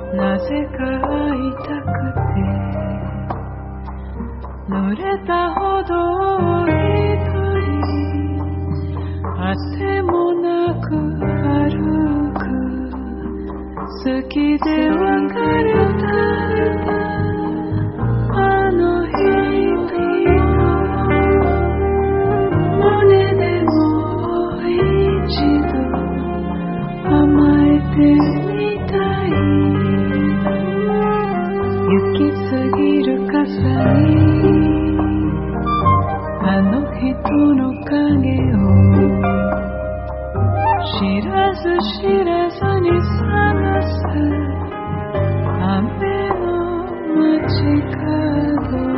なぜか会いたくて濡れたほど一人あてもなく歩く好きで別れたあの人胸でもう一度甘えてみたい行き過ぎる傘にあの人の影を知らず知らずに探す雨の街角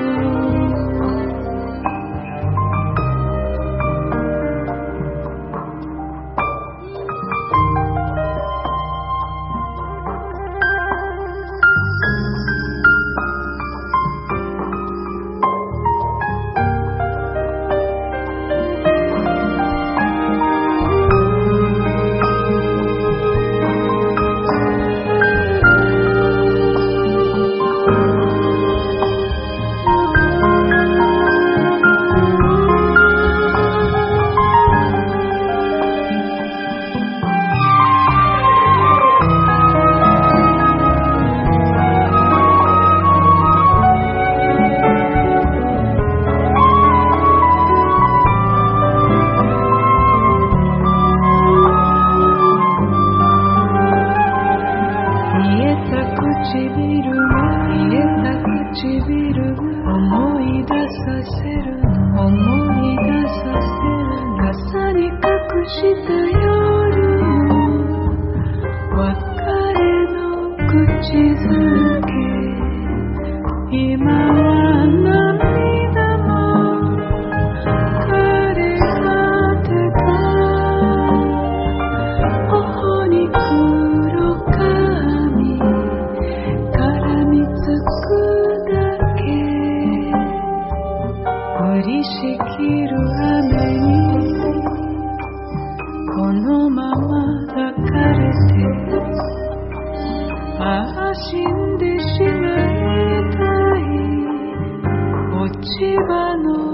唇思い出させる傘に隠した夜の別れの口づけ今は涙も枯れ果てた頬に黒髪絡みつく降りしきる雨にこのまま抱かれてああ死んでしまいたい落ち葉の